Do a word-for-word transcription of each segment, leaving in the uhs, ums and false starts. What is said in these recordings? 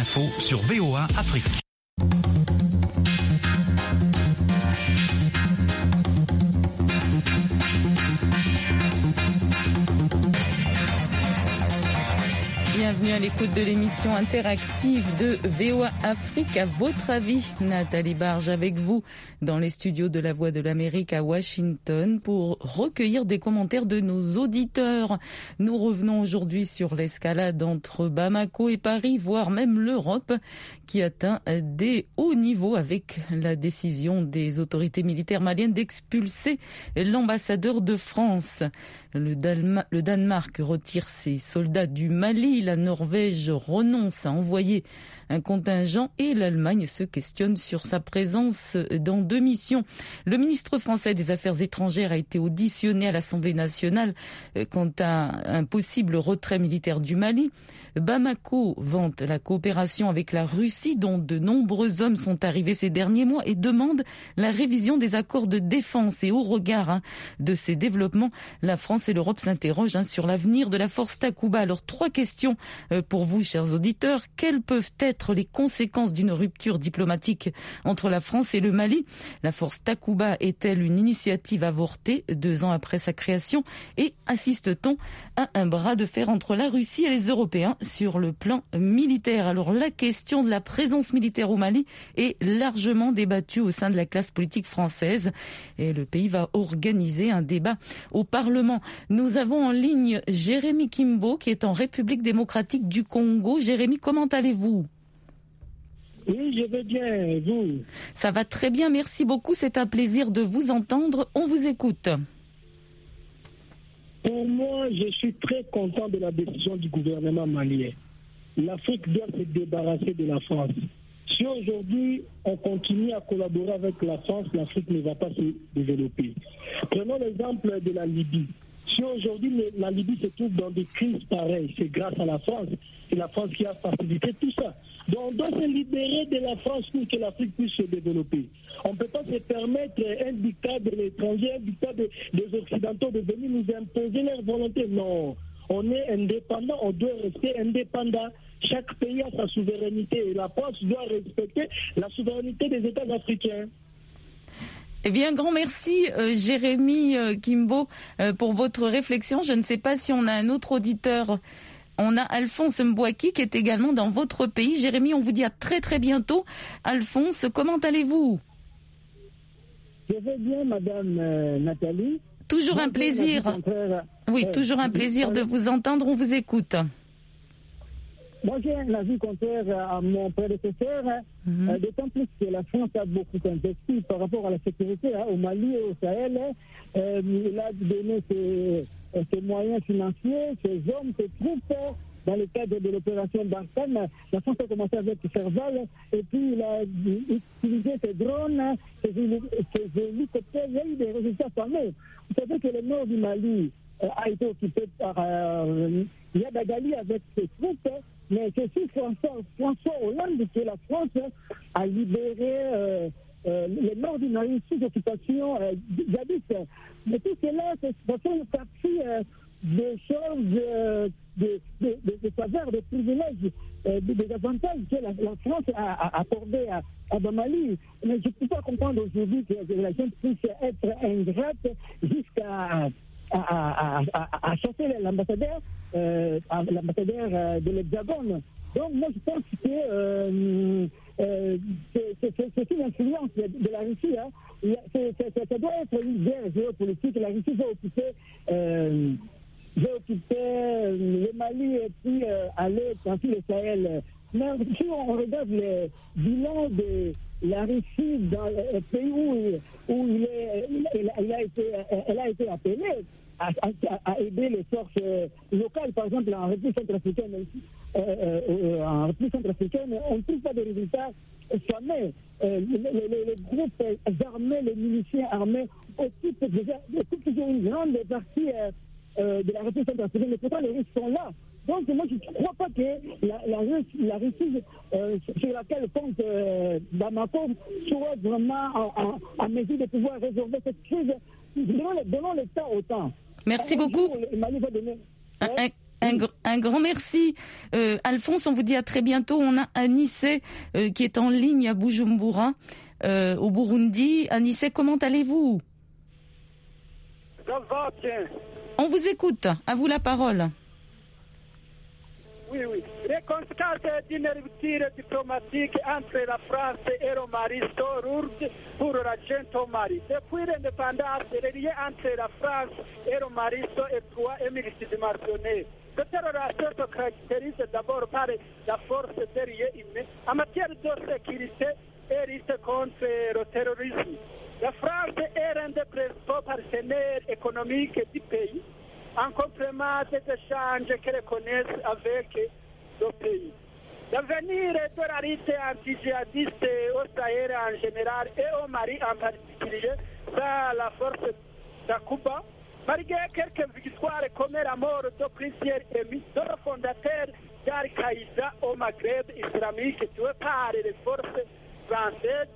l'info sur V O A Afrique. Bienvenue à l'écoute de l'émission interactive de V O A Afrique. À votre avis, Nathalie Barge avec vous dans les studios de La Voix de l'Amérique à Washington pour recueillir des commentaires de nos auditeurs. Nous revenons aujourd'hui sur l'escalade entre Bamako et Paris, voire même l'Europe, qui atteint des hauts niveaux avec la décision des autorités militaires maliennes d'expulser l'ambassadeur de France. Le, Dalma, le Danemark retire ses soldats du Mali, la Norvège renonce à envoyer un contingent et l'Allemagne se questionne sur sa présence dans deux missions. Le ministre français des Affaires étrangères a été auditionné à l'Assemblée nationale quant à un possible retrait militaire du Mali. Bamako vante la coopération avec la Russie dont de nombreux hommes sont arrivés ces derniers mois et demande la révision des accords de défense. Et au regard hein, de ces développements, la France et l'Europe s'interrogent hein, sur l'avenir de la force Takuba. Alors trois questions euh, pour vous, chers auditeurs. Quelles peuvent être les conséquences d'une rupture diplomatique entre la France et le Mali? La force Takuba est-elle une initiative avortée deux ans après sa création? Et assiste-t-on à un bras de fer entre la Russie et les Européens sur le plan militaire? Alors la question de la présence militaire au Mali est largement débattue au sein de la classe politique française et le pays va organiser un débat au Parlement. Nous avons en ligne Jérémy Kimbo qui est en République démocratique du Congo. Jérémy, comment allez-vous? Oui, je vais bien, vous? Ça va très bien, merci beaucoup. C'est un plaisir de vous entendre. On vous écoute. Pour moi, je suis très content de la décision du gouvernement malien. L'Afrique doit se débarrasser de la France. Si aujourd'hui, on continue à collaborer avec la France, l'Afrique ne va pas se développer. Prenons l'exemple de la Libye. Si aujourd'hui la Libye se trouve dans des crises pareilles, c'est grâce à la France. C'est la France qui a facilité tout ça. Donc on doit se libérer de la France pour que l'Afrique puisse se développer. On ne peut pas se permettre un dictat de l'étranger, un dictat de, des Occidentaux de venir nous imposer leur volonté. Non, on est indépendant, on doit rester indépendant. Chaque pays a sa souveraineté et la France doit respecter la souveraineté des États africains. Eh bien, grand merci euh, Jérémy euh, Kimbo euh, pour votre réflexion. Je ne sais pas si on a un autre auditeur. On a Alphonse Mbouaki qui est également dans votre pays. Jérémy, on vous dit à très très bientôt. Alphonse, comment allez-vous? Je vais bien, Madame euh, Nathalie. Toujours un plaisir. Oui, toujours un plaisir de vous entendre. On vous écoute. Moi, j'ai un avis contraire à mon prédécesseur, mm-hmm. euh, d'autant plus que la France a beaucoup investi par rapport à la sécurité hein, au Mali et au Sahel. Euh, il a donné ses, ses moyens financiers, ses hommes, ses troupes. Dans le cadre de l'opération Barkhane, la France a commencé avec Serval et puis il a utilisé ses drones, ses, ses hélicoptères. Il y a eu des résultats fameux. Vous savez que le nord du Mali euh, a été occupé par euh, Yadagali avec ses troupes. Mais c'est sur François, François Hollande que la France a libéré euh, euh, le nord du Mali sous occupation euh, djihadiste. Mais tout cela, c'est une partie euh, des choses, euh, des de, de, de faveurs, des privilèges, euh, des, des avantages que la, la France a, a accordés à, à Bamali. Mais je ne peux pas comprendre aujourd'hui que, que la gente puisse être ingrate jusqu'à à, à, à, à chasser l'ambassadeur, euh, l'ambassadeur euh, de l'Hexagone. Donc moi je pense que euh, euh, c'est une influence de, de la Russie. Hein. C'est, c'est, ça doit être une guerre géopolitique. La Russie va occuper, euh, va occuper le Mali et puis euh, aller dans tout le Sahel. Mais si on regarde le bilan de la Russie dans le pays où, où il, est, il, a, il a été, elle a été appelée à, à, à aider les forces locales, par exemple en République centrafricaine, euh, euh, en République centrafricaine, on ne trouve pas de résultats fameux. Euh, les, les, les groupes armés, les miliciens armés occupent déjà, occupent déjà une grande partie euh, euh, de la République centrafricaine, mais pourtant les Russes sont là. Donc moi je ne crois pas que la, la, la Russie euh, sur laquelle compte euh, Bamako soit vraiment en, en, en mesure de pouvoir résorber cette crise. Donnons le temps au temps. Merci beaucoup. Le Mali va donner, un, un, Un, un grand merci. Euh, Alphonse, on vous dit à très bientôt. On a Anissé euh, qui est en ligne à Bujumbura, euh, au Burundi. Anissé, comment allez-vous? Ça va bien. On vous écoute. À vous la parole. Oui, oui. Les conséquences d'une rupture diplomatique entre la France et le Mali sont lourdes pour l'agent au Mali. Depuis l'indépendance, les liens entre la France et le Mali sont étroits et multidimensionnels. Cette relation se caractérise d'abord par la force des liens humains en matière de sécurité et lutte contre le terrorisme. La France est l'un des principaux partenaires économiques du pays, en complément des échanges qu'elle connaît avec le pays. L'avenir de la lutte anti-djihadiste au Sahel en général et au Mali en particulier, dans la force d'Akuba, malgré quelques victoires comme la mort de plusieurs émis, de le fondateur d'Al-Qaïda au Maghreb islamique tué par les forces françaises.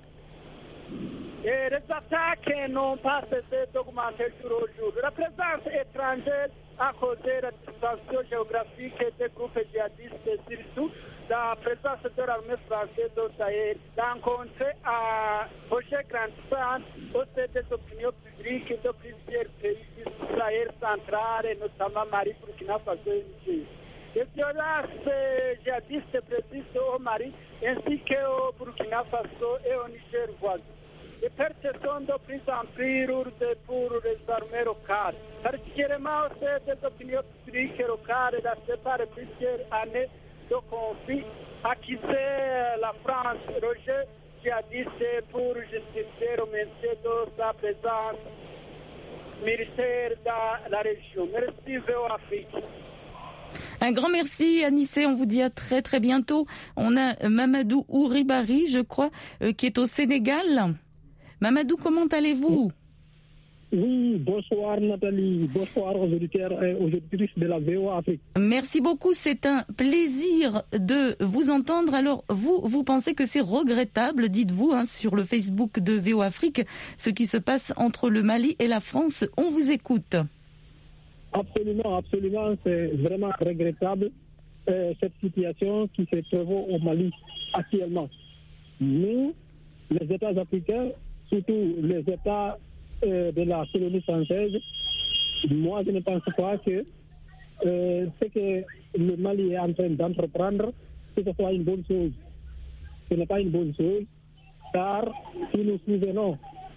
Et les attaques n'ont pas cessé d'augmenter jour au jour. La présence étrangère a causé la distension géographique des groupes djihadistes, surtout la présence de l'armée française au Sahel. Rencontré à projet grandissant au sein des opinions publiques de plusieurs pays du Sahel central, et notamment Mali, Burkina Faso et Niger. Les violences djihadistes persistent au Mali ainsi qu'au Burkina Faso et au Niger voisin. Les pertes sont de plus en plus lourdes pour les armées locales, particulièrement au sein des opinions publiques locales lancées par plusieurs années de conflit, accusé la France, Roger djihadiste pour justifier le maintien de sa présence militaire dans la région. Merci, V O Afrique. Un grand merci Anissé, on vous dit à très très bientôt. On a Mamadou Ouribari, je crois, euh, qui est au Sénégal. Mamadou, comment allez-vous? Oui, bonsoir Nathalie, bonsoir aux auditeurs et aux auditrices de la V O Afrique. Merci beaucoup, c'est un plaisir de vous entendre. Alors, vous, vous pensez que c'est regrettable, dites-vous, hein, sur le Facebook de V O Afrique, ce qui se passe entre le Mali et la France. On vous écoute. Absolument, absolument, c'est vraiment regrettable euh, cette situation qui se prévaut au Mali actuellement. Nous, les États africains, surtout les États euh, de la colonie française, moi je ne pense pas que euh, ce que le Mali est en train d'entreprendre, que ce soit une bonne chose. Ce n'est pas une bonne chose, car si nous nous souvenons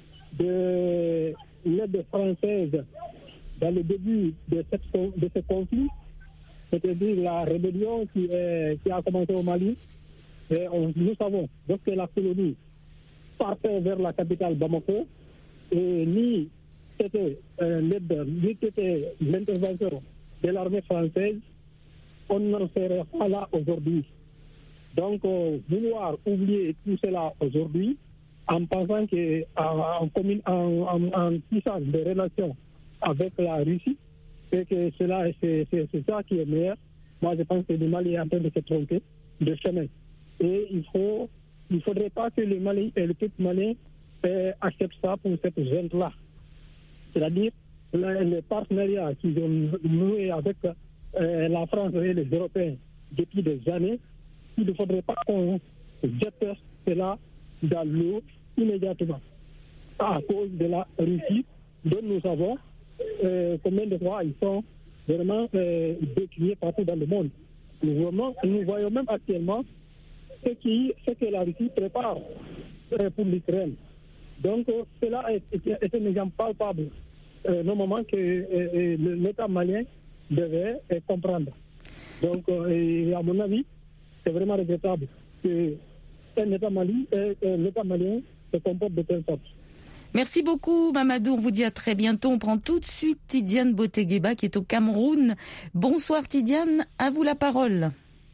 de l'aide française dans le début de, cette, de ce conflit, c'est-à-dire la rébellion qui, est, qui a commencé au Mali, et on, nous savons, lorsque la colonie partait vers la capitale Bamako, et ni c'était euh, l'aide, ni c'était l'intervention de l'armée française, on n'en serait pas là aujourd'hui. Donc, euh, vouloir oublier tout cela aujourd'hui, en pensant que en, en, en, en puissance de relations avec la Russie, et que cela, c'est, c'est, c'est ça qui est meilleur. Moi, je pense que le Mali est en train de se tromper de chemin. Et il faut, il faudrait pas que le Mali et le peuple malien euh, acceptent ça pour cette junte-là. C'est-à-dire, le, le partenariat qu'ils ont noué avec euh, la France et les Européens depuis des années, il ne faudrait pas qu'on jette cela dans l'eau immédiatement. À cause de la Russie, dont nous savons euh, combien de fois ils sont vraiment euh, décriés partout dans le monde. Nous voyons, nous voyons même actuellement ce, qui, ce que la Russie prépare euh, pour l'Ukraine. Donc euh, cela est, est, est un exemple palpable, euh, normalement que euh, l'État malien devait euh, comprendre. Donc euh, et à mon avis, c'est vraiment regrettable que un État, Mali, euh, l'État malien se comporte de telle sorte. Merci beaucoup Mamadou, on vous dit à très bientôt. On prend tout de suite Tidiane Botegueba qui est au Cameroun. Bonsoir Tidiane, à vous la parole.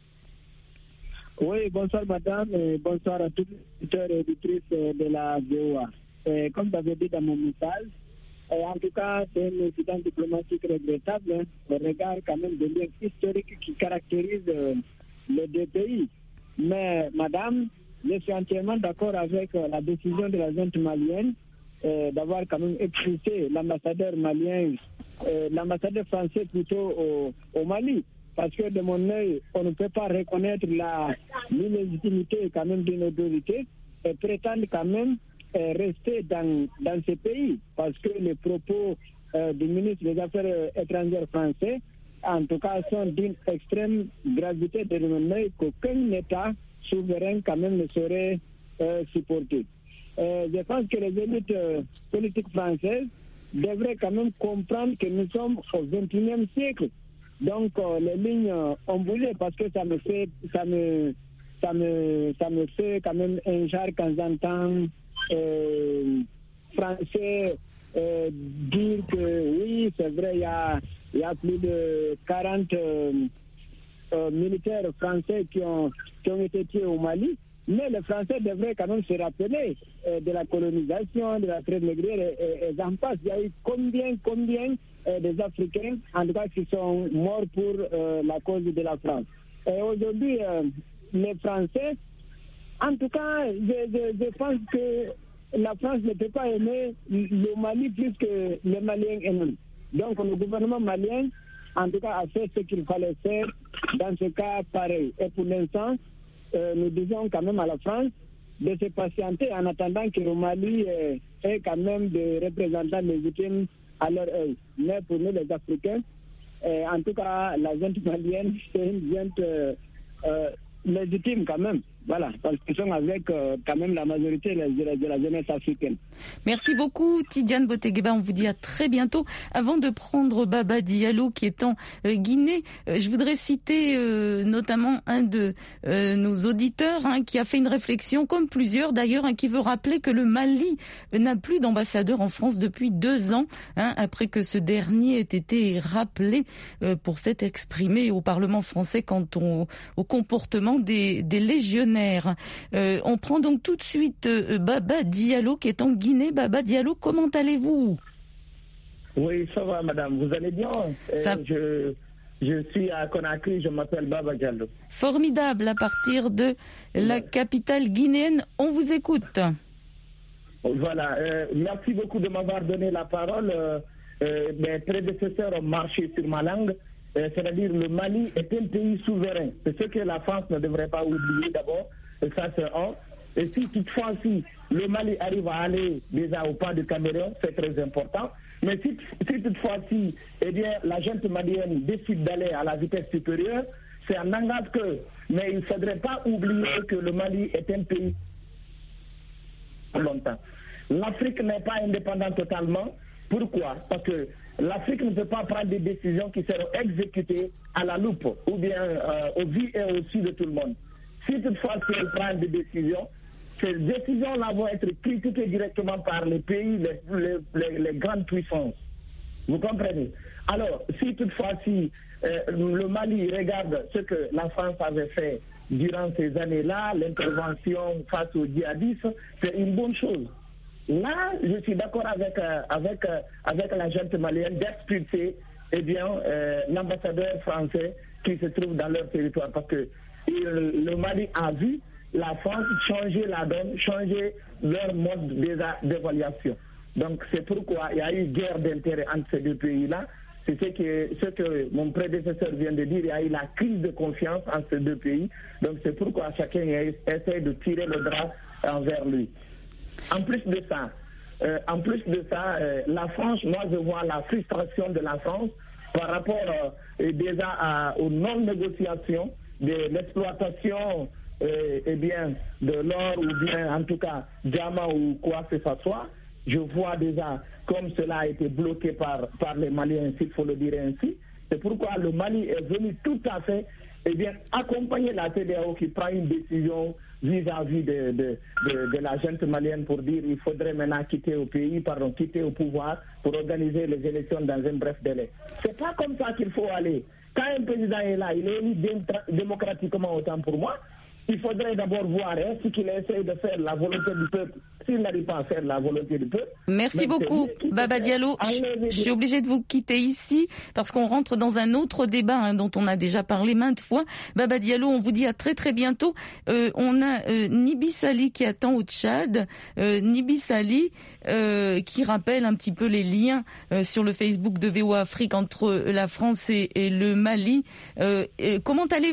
Oui, bonsoir madame, et bonsoir à tous les auditeurs et auditrices de la V O A. Et comme vous avez dit dans mon message, et en tout cas c'est un incident diplomatique regrettable, hein, au regard quand même des liens historiques qui caractérisent euh, les deux pays. Mais madame, je suis entièrement d'accord avec euh, la décision de la junte malienne Euh, d'avoir quand même expulsé l'ambassadeur malien, euh, l'ambassadeur français plutôt au, au Mali. parce que de mon œil, on ne peut pas reconnaître la l'illégitimité quand même d'une autorité et prétendre quand même euh, rester dans, dans ce pays, parce que les propos euh, du ministre des Affaires étrangères français, en tout cas, sont d'une extrême gravité de mon œil qu'aucun État souverain quand même ne saurait euh, supporter. Euh, je pense que les élites euh, politiques françaises devraient quand même comprendre que nous sommes au vingt et unième siècle. Donc euh, les lignes euh, ont bougé, parce que ça me fait ça me ça me ça me fait quand même un genre quand j'entends euh, français euh, dire que oui, c'est vrai, il y a il y a plus de quarante euh, euh, militaires français qui ont qui ont été tués au Mali. Mais les Français devraient quand même se rappeler euh, de la colonisation, de la traite négrière et, et, et j'en passe. Il y a eu combien, combien euh, des Africains, en tout cas, qui sont morts pour euh, la cause de la France. Et aujourd'hui, euh, les Français, en tout cas, je, je, je pense que la France ne peut pas aimer le Mali plus que les Maliens eux-mêmes. Donc le gouvernement malien, en tout cas, a fait ce qu'il fallait faire dans ce cas pareil. Et pour l'instant, Euh, nous disons quand même à la France de se patienter en attendant que le Mali euh, ait quand même des représentants légitimes à leur œil. Mais pour nous les Africains, euh, en tout cas la junte malienne, c'est une junte euh, euh, légitime quand même. Voilà, parce qu'ils sont avec euh, quand même la majorité de la, de la jeunesse africaine. Merci beaucoup Tidiane Botegueba, on vous dit à très bientôt. Avant de prendre Baba Diallo qui est en euh, Guinée, euh, je voudrais citer euh, notamment un de euh, nos auditeurs hein, qui a fait une réflexion, comme plusieurs d'ailleurs, hein, qui veut rappeler que le Mali n'a plus d'ambassadeur en France depuis deux ans, hein, après que ce dernier ait été rappelé euh, pour s'être exprimé au Parlement français quant au, au comportement des, des légionnaires. Euh, on prend donc tout de suite euh, Baba Diallo qui est en Guinée. Baba Diallo, comment allez-vous? Oui, ça va madame, vous allez bien? ça... je, je suis à Conakry, je m'appelle Baba Diallo. Formidable, à partir de la ouais. capitale guinéenne, on vous écoute. Voilà, euh, merci beaucoup de m'avoir donné la parole. Euh, euh, mes prédécesseurs ont marché sur ma langue. Euh, c'est-à-dire le Mali est un pays souverain. C'est ce que la France ne devrait pas oublier d'abord. Et ça, c'est un. Et si toutefois, si le Mali arrive à aller déjà au pas de Cameroun, c'est très important. Mais si, si toutefois, si eh bien, la junte malienne décide d'aller à la vitesse supérieure, c'est un langage que. Mais il ne faudrait pas oublier que le Mali est un pays longtemps. L'Afrique n'est pas indépendante totalement. Pourquoi? Parce que l'Afrique ne peut pas prendre des décisions qui seront exécutées à la loupe ou bien euh, au vu et au su de tout le monde. Si toutefois si elle prend des décisions, ces décisions-là vont être critiquées directement par les pays, les, les, les, les grandes puissances. Vous comprenez? Alors, si toutefois si euh, le Mali regarde ce que la France avait fait durant ces années-là, l'intervention face aux djihadistes, c'est une bonne chose. Là, je suis d'accord avec, euh, avec, euh, avec la junte malienne d'expulser eh bien, euh, l'ambassadeur français qui se trouve dans leur territoire. Parce que il, le Mali a vu la France changer la donne, changer leur mode d'évaluation. Donc c'est pourquoi il y a eu guerre d'intérêt entre ces deux pays-là. C'est ce que, ce que mon prédécesseur vient de dire. Il y a eu la crise de confiance entre ces deux pays. Donc c'est pourquoi chacun essaie de tirer le drap envers lui. En plus de ça, euh, en plus de ça, euh, la France, moi je vois la frustration de la France par rapport euh, déjà à, aux non-négociations de l'exploitation euh, eh bien, de l'or ou bien en tout cas diamant ou quoi que ce soit. Je vois déjà comme cela a été bloqué par, par les Maliens, s'il faut le dire ainsi. C'est pourquoi le Mali est venu tout à fait eh bien, accompagner la C E D E A O qui prend une décision vis-à-vis de, de, de, de la junte malienne pour dire qu'il faudrait maintenant quitter au pays, pardon, quitter au pouvoir pour organiser les élections dans un bref délai. C'est pas comme ça qu'il faut aller. Quand un président est là, il est élu démocratiquement, autant pour moi, il faudrait d'abord voir hein, ce qu'il essaie de faire, la volonté du peuple. S'il n'arrive pas à faire la volonté du peuple... Merci beaucoup, Baba Diallo. Je, je suis obligée de vous quitter ici parce qu'on rentre dans un autre débat hein, dont on a déjà parlé maintes fois. Baba Diallo, on vous dit à très très bientôt. Euh, on a euh, Nibi Sali qui attend au Tchad. Euh, Nibi Sali euh, qui rappelle un petit peu les liens euh, sur le Facebook de V O A Afrique entre la France et, et le Mali. Euh, euh, comment allez-vous ?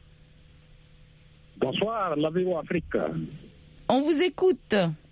Bonsoir, la V O A Afrique. On vous écoute.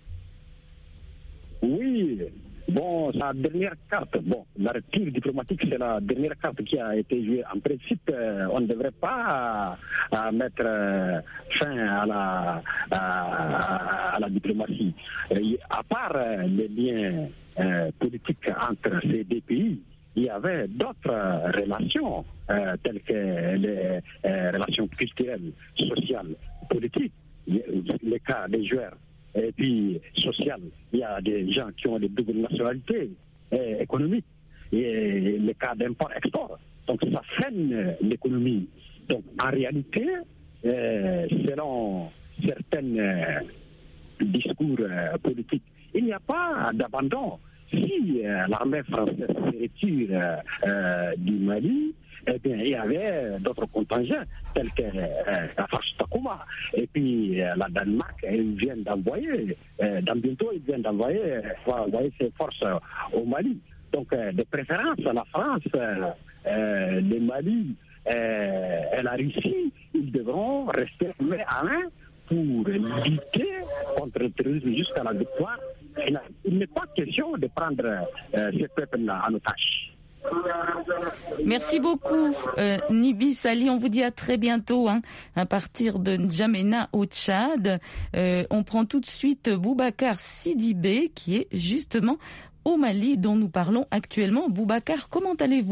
Oui, bon, la dernière carte, bon, la rupture diplomatique, c'est la dernière carte qui a été jouée. En principe, euh, on ne devrait pas euh, mettre euh, fin à la, à, à la diplomatie. Et à part euh, les liens euh, politiques entre ces deux pays, il y avait d'autres euh, relations, euh, telles que les euh, relations culturelles, sociales, politiques. Les cas des joueurs et puis social, il y a des gens qui ont des doubles nationalités et économiques et les cas d'import-export. Donc ça freine l'économie. Donc en réalité, euh, selon certains euh, discours euh, politiques, il n'y a pas d'abandon. Si euh, l'armée française se retire euh, euh, du Mali, eh bien, il y avait d'autres contingents, tels que euh, la force Takuma. Et puis, euh, la Danemark, ils viennent d'envoyer, euh, dans bientôt, ils viennent d'envoyer euh, envoyer ses forces euh, au Mali. Donc, euh, de préférence, la France, euh, euh, le Mali euh, et la Russie, ils devront rester main à main pour lutter contre le terrorisme jusqu'à la victoire. Il n'est pas question de prendre euh, ces peuples-là en otage. Merci beaucoup, euh, Nibi Sali. On vous dit à très bientôt, hein, à partir de N'Djamena au Tchad. Euh, on prend tout de suite Boubacar Sidibé, qui est justement au Mali, dont nous parlons actuellement. Boubacar, comment allez-vous ?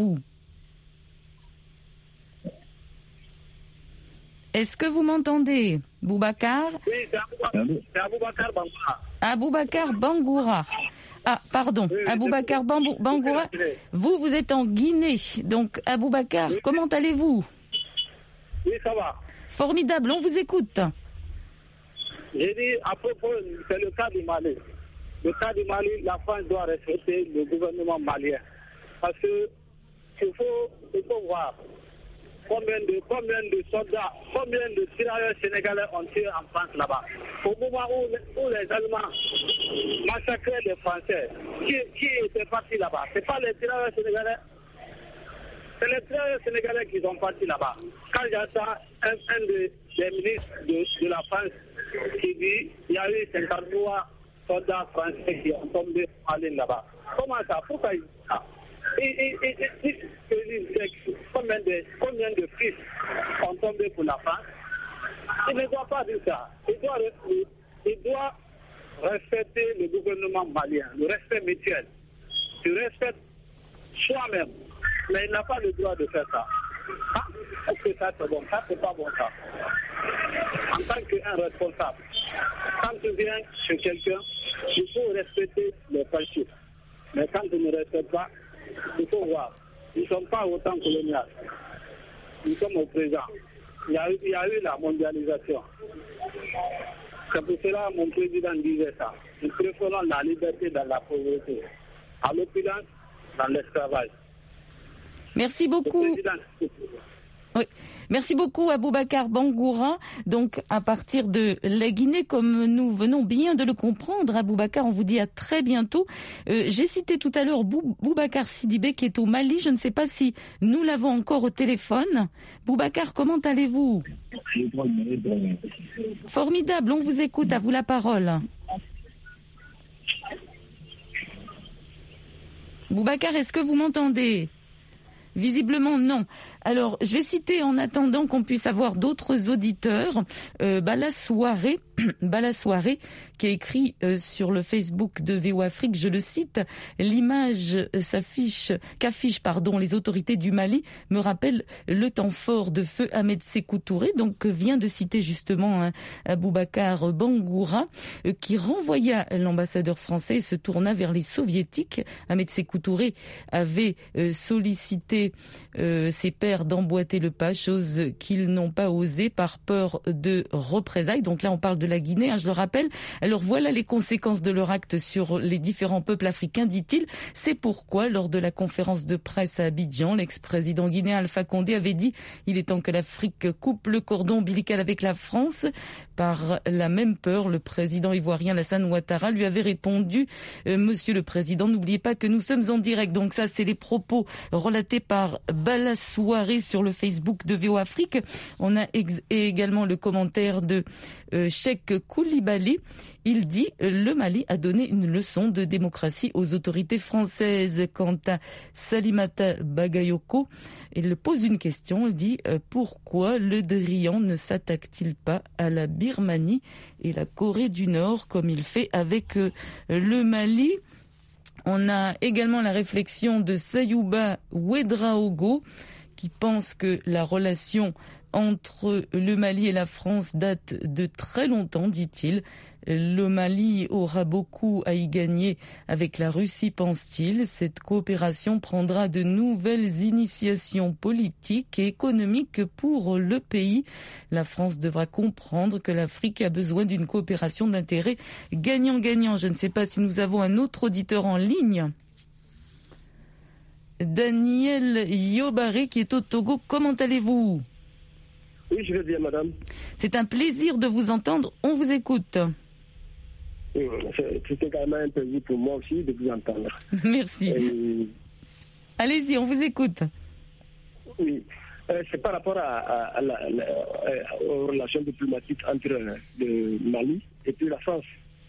Est-ce que vous m'entendez, Boubacar ? Oui, c'est Aboubacar Bangoura. Aboubacar Bangoura. Ah, pardon, oui, Aboubacar Bambou, Bangoura, vous, vous êtes en Guinée. Donc, Aboubacar, oui. Comment allez-vous ? Oui, ça va. Formidable, on vous écoute. J'ai dit, à propos, c'est le cas du Mali. Le cas du Mali, la France doit respecter le gouvernement malien. Parce que il faut, il faut voir combien de, combien de soldats, combien de tirailleurs sénégalais ont tué en France là-bas. Au moment où, où les Allemands massacraient les Français, qui, qui était parti là-bas? Ce n'est pas les tirailleurs sénégalais. C'est les tirailleurs sénégalais qui sont partis là-bas. Quand j'entends un, un des, des ministres de, de la France qui dit qu'il y a eu cinquante-trois soldats français qui ont tombé en ligne là-bas. Comment ça? Pourquoi il dit ça? Et, et, et, et, et combien, de, combien de fils ont tombé pour la France? Il ne doit pas dire ça. Il doit, il doit respecter le gouvernement malien, le respect mutuel. Tu respectes soi-même, mais il n'a pas le droit de faire ça. Ah, est-ce que ça c'est bon? Ça c'est pas bon ça. En tant qu'un responsable, quand tu viens chez quelqu'un, il faut respecter les principes. Mais quand tu ne respectes pas, il faut voir. Nous ne sommes pas au temps colonial. Nous sommes au présent. Il y a eu, il y a eu la mondialisation. C'est pour cela que mon président disait ça. Nous préférons la liberté dans la pauvreté, à l'opulence dans l'esclavage. Merci beaucoup. Oui. Merci beaucoup Aboubacar Bangoura. Donc à partir de la Guinée, comme nous venons bien de le comprendre, Aboubacar, on vous dit à très bientôt. Euh, j'ai cité tout à l'heure Bou- Boubacar Sidibé qui est au Mali. Je ne sais pas si nous l'avons encore au téléphone. Boubacar, comment allez-vous ? Formidable, on vous écoute, à vous la parole. Boubacar, est-ce que vous m'entendez ? Visiblement non. Alors, je vais citer en attendant qu'on puisse avoir d'autres auditeurs. Euh, Bala Soirée, Bala Soirée, qui a écrit euh, sur le Facebook de V O Afrique, je le cite, l'image euh, s'affiche, qu'affichent pardon les autorités du Mali me rappelle le temps fort de feu Ahmed Sékou Touré, donc euh, vient de citer justement hein, Aboubacar Bangoura, euh, qui renvoya l'ambassadeur français et se tourna vers les soviétiques. Ahmed Sékou Touré avait euh, sollicité euh, ses pairs hier d'emboîter le pas, chose qu'ils n'ont pas osé par peur de représailles. Donc là, on parle de la Guinée, hein, je le rappelle. Alors voilà les conséquences de leur acte sur les différents peuples africains, dit-il. C'est pourquoi, lors de la conférence de presse à Abidjan, l'ex-président guinéen Alpha Condé avait dit « Il est temps que l'Afrique coupe le cordon ombilical avec la France ». Par la même peur, le président ivoirien Alassane Ouattara lui avait répondu euh, « Monsieur le Président, n'oubliez pas que nous sommes en direct ». Donc ça, c'est les propos relatés par Balassoiré sur le Facebook de V O Afrique. On a ex- également le commentaire de euh, Cheikh Koulibaly. Il dit « Le Mali a donné une leçon de démocratie aux autorités françaises ». Quant à Salimata Bagayoko, il pose une question. Il dit euh, « Pourquoi le Drian ne s'attaque-t-il pas à la Birmanie et la Corée du Nord comme il fait avec euh, le Mali ?» On a également la réflexion de Sayouba Ouedraogo qui pense que la relation entre le Mali et la France date de très longtemps, dit-il. Le Mali aura beaucoup à y gagner avec la Russie, pense-t-il. Cette coopération prendra de nouvelles initiations politiques et économiques pour le pays. La France devra comprendre que l'Afrique a besoin d'une coopération d'intérêt gagnant-gagnant. Je ne sais pas si nous avons un autre auditeur en ligne. Daniel Yobari qui est au Togo. Comment allez-vous ? Oui, je vais bien, madame. C'est un plaisir de vous entendre. On vous écoute. C'était quand même un plaisir pour moi aussi de vous entendre. Merci. Et... Allez-y, on vous écoute. Oui, euh, c'est par rapport à, à, à la, la, aux relations diplomatiques entre le Mali et puis la France.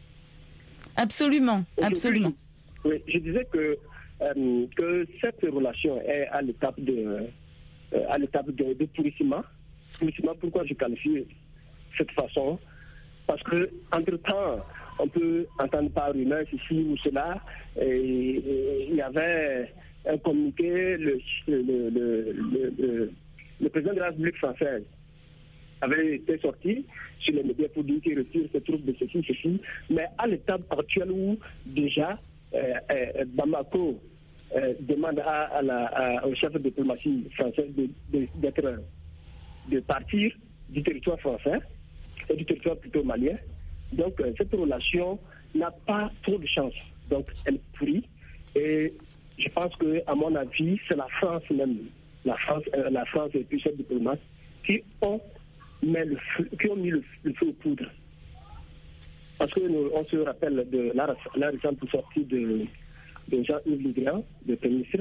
Absolument, et absolument. Puis, oui, je disais que, euh, que cette relation est à l'étape de, euh, à l'étape de, de pourrissement. Pourrissement, pourquoi je qualifie cette façon? Parce que entre-temps, on peut entendre par rumeur ceci ou cela. Et, et, il y avait un communiqué, le, le, le, le, le, le président de la République française avait été sorti sur les médias pour dire qu'il retire ses troupes de ceci, ceci. Mais à l'étape actuelle où déjà euh, euh, Bamako euh, demande à, à la, à, au chef de diplomatie français de, de, d'être, de partir du territoire français et du territoire plutôt malien. Donc, euh, cette relation n'a pas trop de chance. Donc, elle pourrit. Et je pense que, à mon avis, c'est la France même, la France, euh, la France et puis ses diplomates qui ont, mis le feu, qui ont mis le, le feu aux poudres. Parce que nous, on se rappelle de la, la récente sortie de, de Jean-Yves Le Drian, de ministre,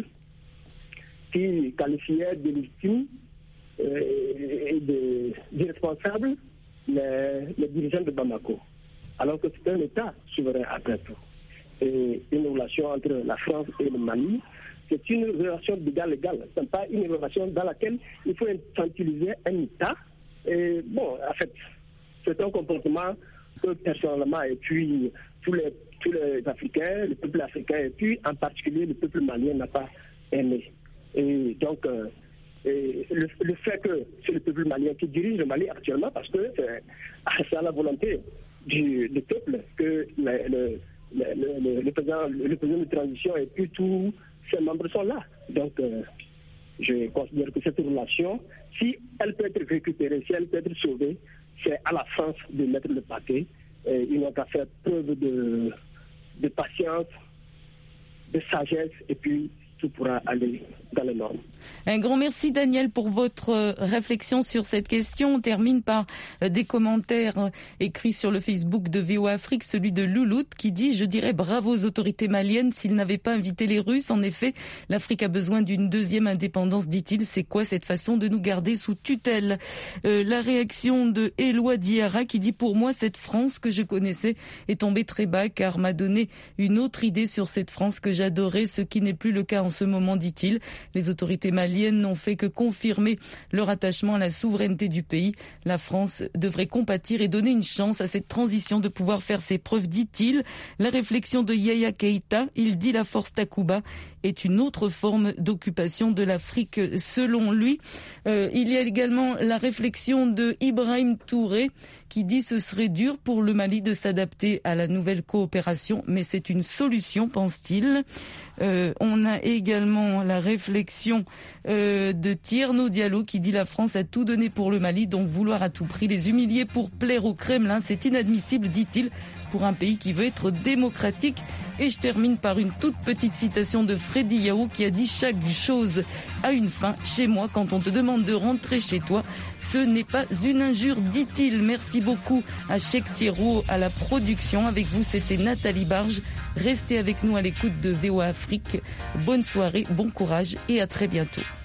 qui qualifiait de légitime euh, et d'irresponsable les, les dirigeants de Bamako. Alors que c'est un État souverain après tout. Et une relation entre la France et le Mali, c'est une relation d'égal à égal. Ce n'est pas une relation dans laquelle il faut infantiliser un État. Et bon, en fait, c'est un comportement que personnellement, et puis tous les, tous les Africains, le peuple africain, et puis en particulier le peuple malien n'a pas aimé. Et donc, euh, et le, le fait que c'est le peuple malien qui dirige le Mali actuellement, parce que c'est, c'est à la volonté du, du peuple que le, le, le, le, le, président, le président de transition et puis tous ses membres sont là. Donc, euh, je considère que cette relation, si elle peut être récupérée, si elle peut être sauvée, c'est à la France de mettre le paquet. Et ils n'ont qu'à faire preuve de, de patience, de sagesse, et puis tout pourra aller dans les normes. Un grand merci Daniel pour votre réflexion sur cette question. On termine par des commentaires écrits sur le Facebook de V O Afrique, celui de Loulout qui dit « Je dirais bravo aux autorités maliennes s'ils n'avaient pas invité les Russes. En effet, l'Afrique a besoin d'une deuxième indépendance, dit-il. C'est quoi cette façon de nous garder sous tutelle ?» euh, La réaction de Éloi Diarra qui dit « Pour moi, cette France que je connaissais est tombée très bas car m'a donné une autre idée sur cette France que j'adorais, ce qui n'est plus le cas en ce moment, dit-il. Les autorités maliennes n'ont fait que confirmer leur attachement à la souveraineté du pays. La France devrait compatir et donner une chance à cette transition de pouvoir faire ses preuves, dit-il. La réflexion de Yaya Keïta, il dit la force Takuba est une autre forme d'occupation de l'Afrique selon lui. Euh, il y a également la réflexion de Ibrahim Touré qui dit ce serait dur pour le Mali de s'adapter à la nouvelle coopération, mais c'est une solution, pense-t-il. Euh, on a également la réflexion euh, de Tierno Diallo qui dit la France a tout donné pour le Mali, donc vouloir à tout prix les humilier pour plaire au Kremlin, c'est inadmissible, dit-il, pour un pays qui veut être démocratique. Et je termine par une toute petite citation de Freddy Yao qui a dit « Chaque chose a une fin. Chez moi, quand on te demande de rentrer chez toi, ce n'est pas une injure, dit-il ». Merci beaucoup à Cheikh Thierro à la production. Avec vous, c'était Nathalie Barge. Restez avec nous à l'écoute de V O A Afrique. Bonne soirée, bon courage et à très bientôt.